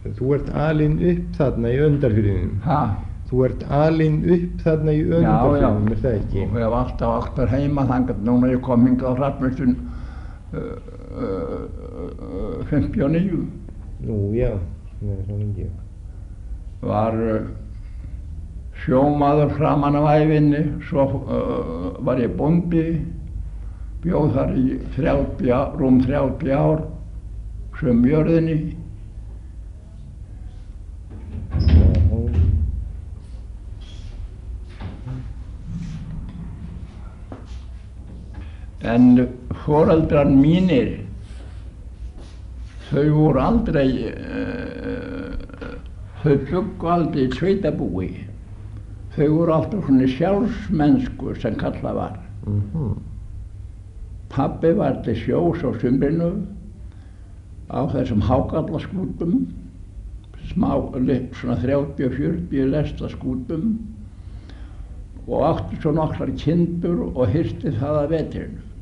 Þú ert alinn upp þarna í Önundarfirðinum. Ha? Þú ert alinn upp þarna í Önundarfirðinum, er það ekki? Já, og ég hef alltaf átt þar heima þangað. Núna ég kom hingað á Hrafnistun 59. Nú, já, það er svo lengi. Var sjómaður framan af ævinni, svo var ég bóndi, bjóð þar í rúm 30 ár, sem jörðinni. En foreldrar mínir, þau voru aldrei, þau bjuggu aldrei í sveitabúi. Þau voru alltaf svona sjálfsmennsku sem kallað var. Pabbi var til sjós á sumrinu á þessum hákallaskútum, svona 30-40 lestaskútum, og átti svo nokkrar kindur og hirti það að veturinn.